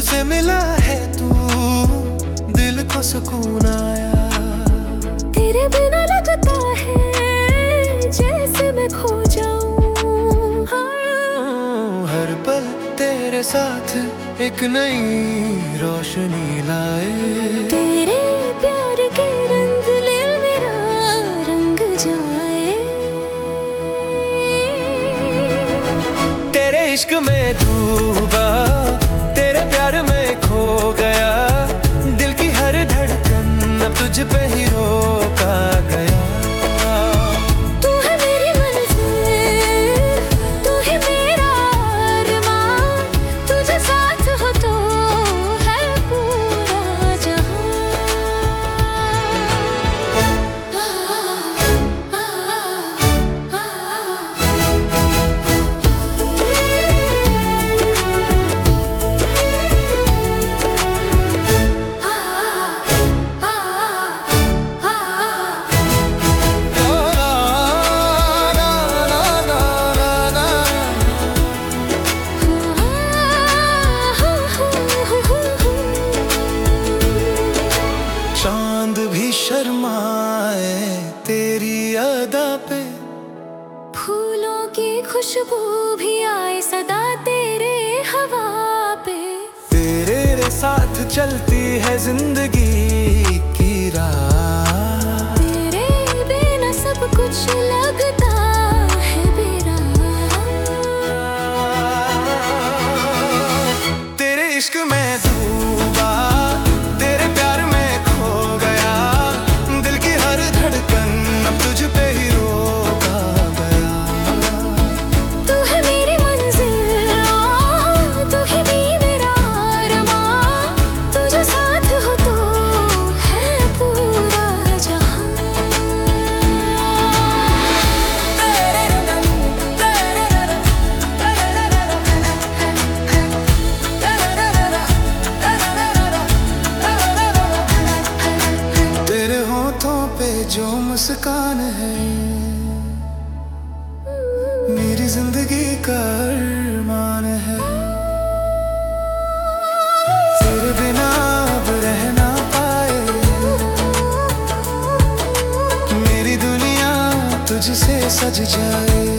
से मिला है तू, दिल को सुकून आया। तेरे बिना लगता है जैसे मैं खो जाऊं। हर पल तेरे साथ एक नई रोशनी लाए। तेरे प्यार के रंग ले मेरा रंग जाए। तेरे इश्क में डूबा, तेरे प्यार में खो गया। दिल की हर धड़कन अब तुझ पे ही रोका गया। तू है मेरी मंजिल, तू ही मेरा अरमान। तुझे साथ हो तो है पूरा जहां। चांद भी शर्माए तेरी अदा पे। फूलों की खुशबू भी आए सदा तेरे हवा पे। तेरे साथ चलती है जिंदगी की राह। तेरे बिना सब कुछ लगता है बेराह। तेरे इश्क में डूबा, तेरे प्यार में खो गया। दिल की हर धड़कन अब तुझ पे ही रोका गया। तू है मेरी मंजिल, तू ही भी मेरा अरमान। तुझे साथ हो तो है पूरा जहां। तेरे होठों पे जो मुस्कान है, मेरी जिंदगी का अरमान है। तेरे बिना अब रह ना पाए, मेरी दुनिया तुझसे सज जाए।